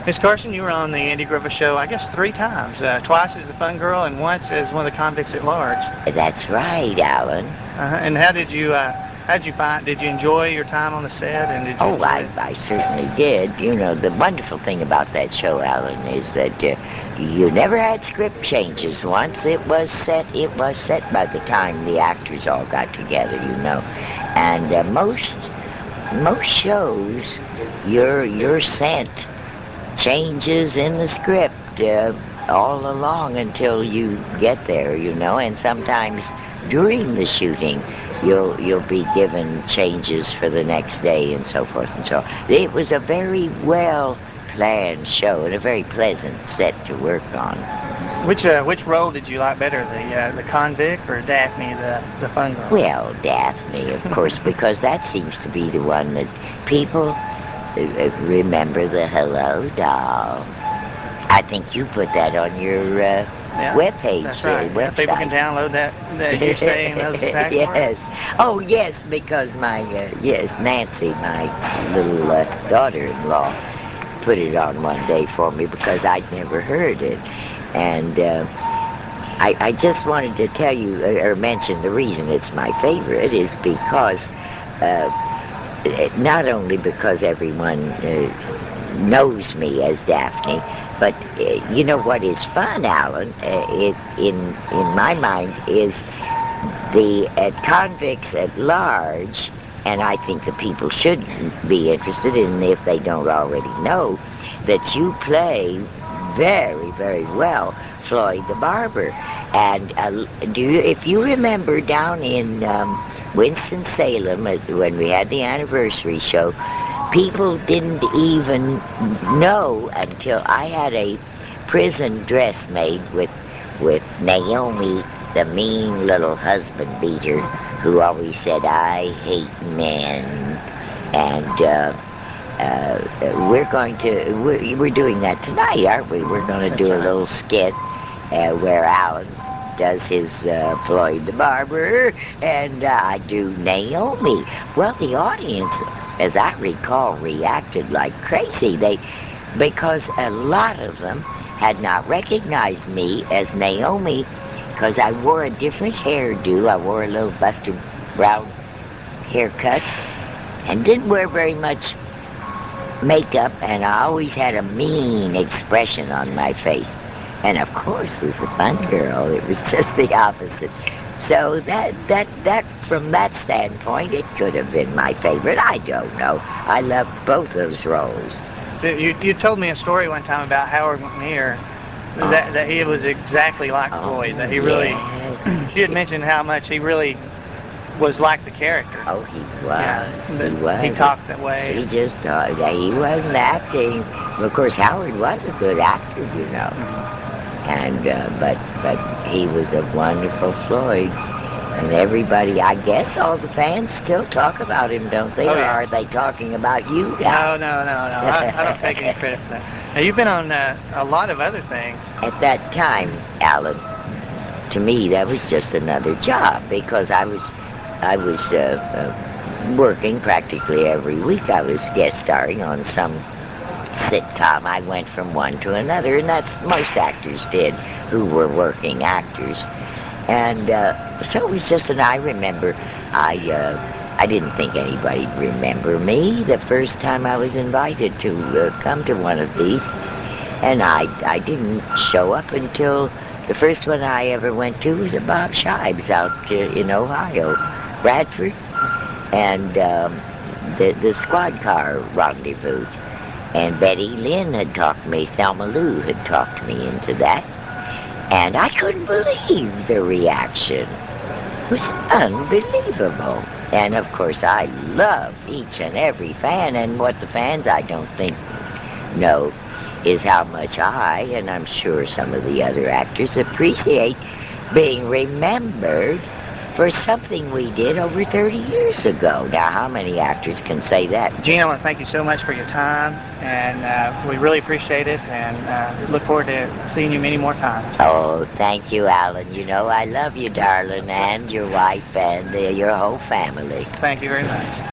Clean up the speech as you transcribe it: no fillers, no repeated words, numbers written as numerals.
Miss Carson, you were on the Andy Griffith Show, I guess 3 times. Twice as the fun girl and once as one of the convicts at large. That's right, Alan. And how did you find? Did you enjoy your time on the set? And did you? Oh, I certainly did. You know, the wonderful thing about that show, Alan, is that you never had script changes. Once it was set by the time the actors all got together, you know. And most shows, you're sent changes in the script all along until you get there, you know. And sometimes during the shooting, you'll be given changes for the next day and so forth and so on. It was a very well planned show and a very pleasant set to work on. Which role did you like better, the convict or Daphne, the fun girl? Well, Daphne, of course, because that seems to be the one that people remember, the Hello Doll. I think you put that on your webpage. That's right. Website. People can download that you're saying those exact yes. Oh, yes, because Nancy, my little daughter-in-law, put it on one day for me because I'd never heard it. And I just wanted to tell you, or mention the reason it's my favorite is because, not only because everyone knows me as Daphne, but you know what is fun, Alan, in my mind, is the convicts at large, and I think the people should be interested in, if they don't already know, that you play very, very well Floyd the Barber. And if you remember down in Winston-Salem, when we had the anniversary show, people didn't even know until I had a prison dress made with Naomi, the mean little husband beater, who always said, "I hate men." And we're doing that tonight, aren't we? We're going to do a little skit where Alan does his Floyd the Barber, and I do Naomi. Well, the audience, as I recall, reacted like crazy. Because a lot of them had not recognized me as Naomi, because I wore a different hairdo. I wore a little Buster Brown haircut and didn't wear very much makeup, and I always had a mean expression on my face. And of course, as a fun girl, it was just the opposite. So that from that standpoint, it could have been my favorite. I don't know. I loved both those roles. You told me a story one time about Howard McNear, that he was exactly like Floyd. That he really, she had mentioned how much he really was like the character. Oh, he was. Yeah, he was. He talked that way. He just thought he wasn't acting. Of course, Howard was a good actor, you know. And but he was a wonderful Floyd. And everybody, I guess all the fans still talk about him, don't they? Oh, Or yeah. are they talking about you now? No. I don't take any credit for that. Now, you've been on a lot of other things. At that time, Alan, to me, that was just another job, because I was working practically every week. I was guest starring on some sitcom. I went from one to another, and that's most actors did who were working actors. And so it was just, and I remember, I didn't think anybody'd remember me the first time I was invited to come to one of these. And I didn't show up until the first one I ever went to was at Bob Shives out in Ohio, Bradford, and the squad car rendezvous. And Betty Lynn had talked me, Thelma Lou had talked me into that. And I couldn't believe the reaction. It was unbelievable. And of course, I love each and every fan, and what the fans, I don't think, know is how much I, and I'm sure some of the other actors, appreciate being remembered for something we did over 30 years ago. Now, how many actors can say that? Gene, I want to thank you so much for your time, and we really appreciate it, and look forward to seeing you many more times. Oh, thank you, Alan. You know I love you, darling, and your wife, and your whole family. Thank you very much.